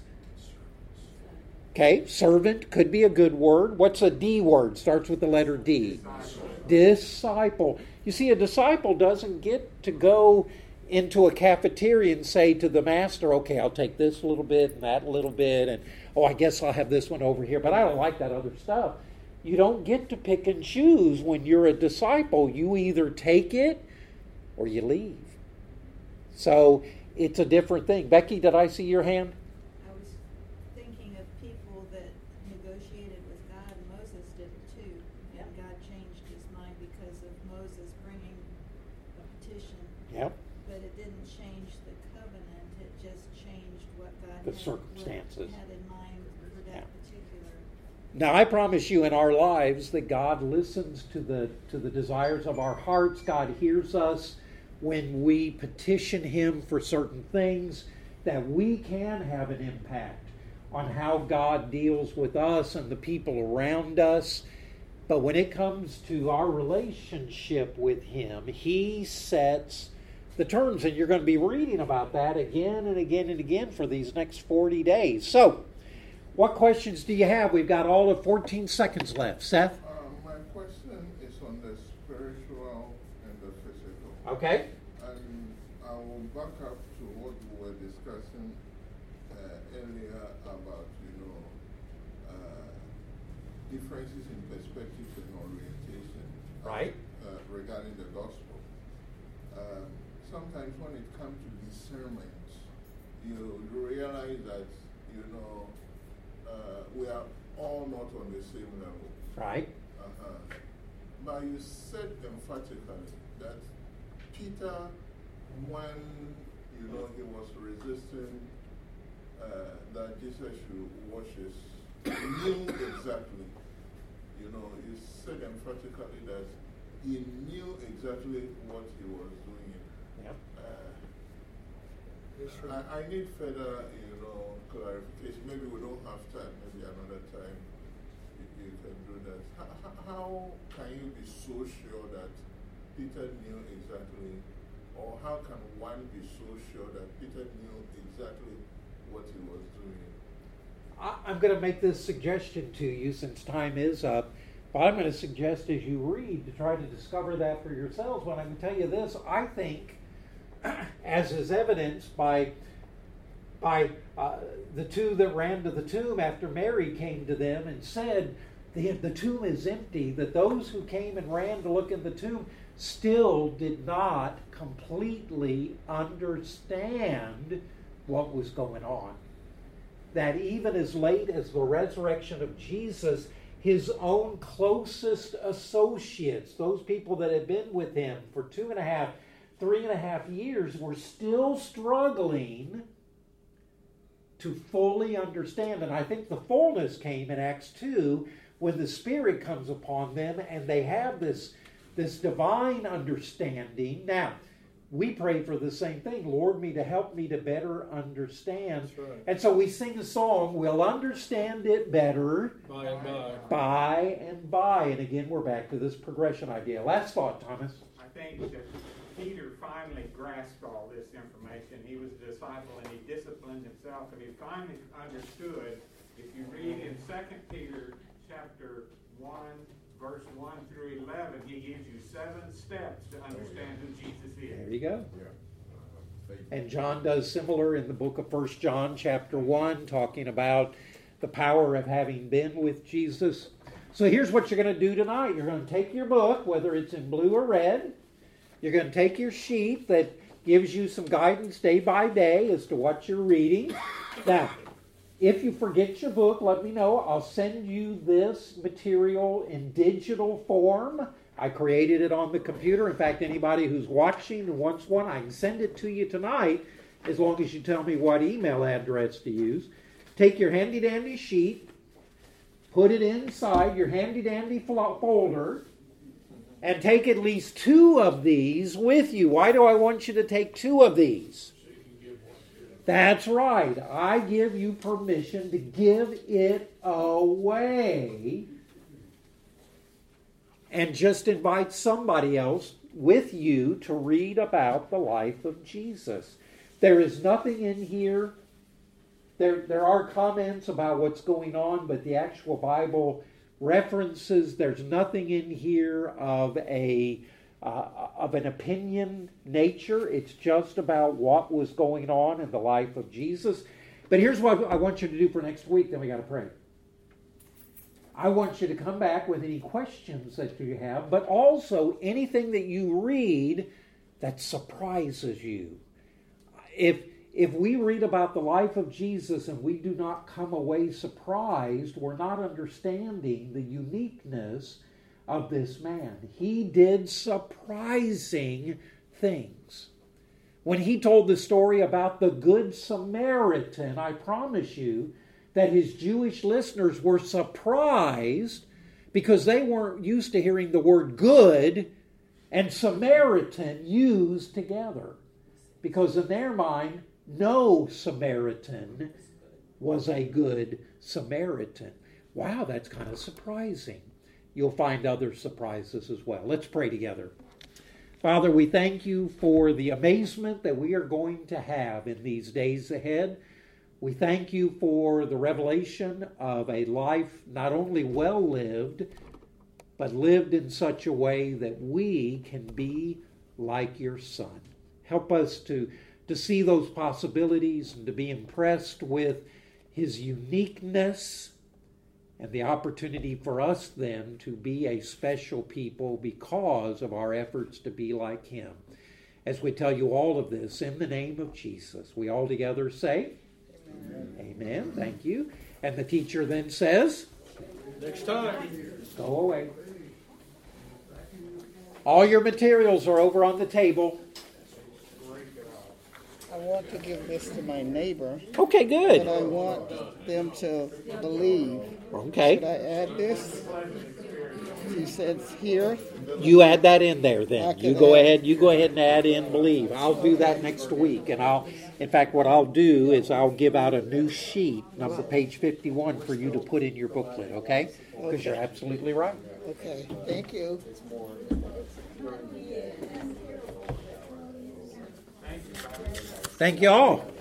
Okay, servant could be a good word. What's a D word? Starts with the letter D. Disciple. Disciple. You see, a disciple doesn't get to go into a cafeteria and say to the master, okay, I'll take this little bit and that little bit, and oh, I guess I'll have this one over here, but I don't like that other stuff. You don't get to pick and choose when you're a disciple. You either take it or you leave. So it's a different thing. Becky, did I see your hand? I was thinking of people that negotiated with God God the had- circumstances. had in mind for that Yeah. particular. Now, I promise you, in our lives, that God listens to the to the desires of our hearts. God hears us when we petition Him for certain things, that we can have an impact on how God deals with us and the people around us. But when it comes to our relationship with Him, He sets the terms. And you're going to be reading about that again and again and again for these next forty days. So, what questions do you have? We've got all of fourteen seconds left. Seth? Uh, my question is on the spiritual and the physical. Okay. And I will back up to what we were discussing uh, earlier about, you know, uh, differences in perspectives and orientation. uh, Right. Uh, regarding the gospel. Um, sometimes when it comes to discernment, you realize that, you know, uh, we are all not on the same level. Right. Uh-huh. But you said emphatically that Peter, when, you know, he was resisting uh, that Jesus should wash his, knew exactly, you know, you said emphatically that he knew exactly what he was doing. Yep. Uh, Yes, sir. I, I need further, you know, clarification. Maybe we don't have time. Maybe another time you, you can do that. How, how can you be so sure that Peter knew exactly, or how can one be so sure that Peter knew exactly what he was doing? I, I'm going to make this suggestion to you since time is up. But I'm going to suggest as you read to try to discover that for yourselves. But I can tell you this, I think, as is evidenced by, by uh, the two that ran to the tomb after Mary came to them and said, the, the tomb is empty, that those who came and ran to look in the tomb still did not completely understand what was going on. That even as late as the resurrection of Jesus, his own closest associates, those people that had been with him for two and a half, three and a half years, were still struggling to fully understand. And I think the fullness came in Acts two when the Spirit comes upon them and they have this, this divine understanding. Now, we pray for the same thing. Lord, me to help me to better understand. That's right. And so we sing a song, we'll understand it better By and by. by and by. And again, we're back to this progression idea. Last thought, Thomas. I think that Peter finally grasped all this information. He was a disciple and he disciplined himself, and he finally understood. If you read in Second Peter chapter one, verse one through eleven, he gives you seven steps to understand who Jesus There is. you go. Yeah. And John does similar in the book of First John chapter one, talking about the power of having been with Jesus. So here's what you're going to do tonight. You're going to take your book, whether it's in blue or red. You're going to take your sheet that gives you some guidance day by day as to what you're reading. Now, if you forget your book, let me know. I'll send you this material in digital form. I created it on the computer. In fact, anybody who's watching and wants one, I can send it to you tonight as long as you tell me what email address to use. Take your handy-dandy sheet, put it inside your handy-dandy folder, and take at least two of these with you. Why do I want you to take two of these? That's right. I give you permission to give it away and just invite somebody else with you to read about the life of Jesus. There is nothing in here. There, there are comments about what's going on, but the actual Bible references, there's nothing in here of a uh, of an opinion nature. It's just about what was going on in the life of Jesus. But here's what I want you to do for next week, then we got to pray. I want you to come back with any questions that you have, but also anything that you read that surprises you. If If we read about the life of Jesus and we do not come away surprised, we're not understanding the uniqueness of this man. He did surprising things. When he told the story about the Good Samaritan, I promise you that his Jewish listeners were surprised because they weren't used to hearing the word good and Samaritan used together. Because in their mind, no Samaritan was a good Samaritan. Wow, that's kind of surprising. You'll find other surprises as well. Let's pray together. Father, we thank you for the amazement that we are going to have in these days ahead. We thank you for the revelation of a life not only well lived, but lived in such a way that we can be like your Son. Help us to, to see those possibilities and to be impressed with his uniqueness and the opportunity for us then to be a special people because of our efforts to be like him. As we tell you all of this in the name of Jesus, we all together say, Amen. Amen. Thank you. And the teacher then says, Next time. Go away. All your materials are over on the table. I want to give this to my neighbor. Okay, good. But I want them to believe. Okay. Should I add this? She says here. You add that in there then. I can You go add- ahead, you go ahead and add in believe. I'll do that next week. And I'll, in fact, what I'll do is I'll give out a new sheet, number page fifty-one, for you to put in your booklet, okay? Because you're absolutely right. Okay, thank you. Thank you all.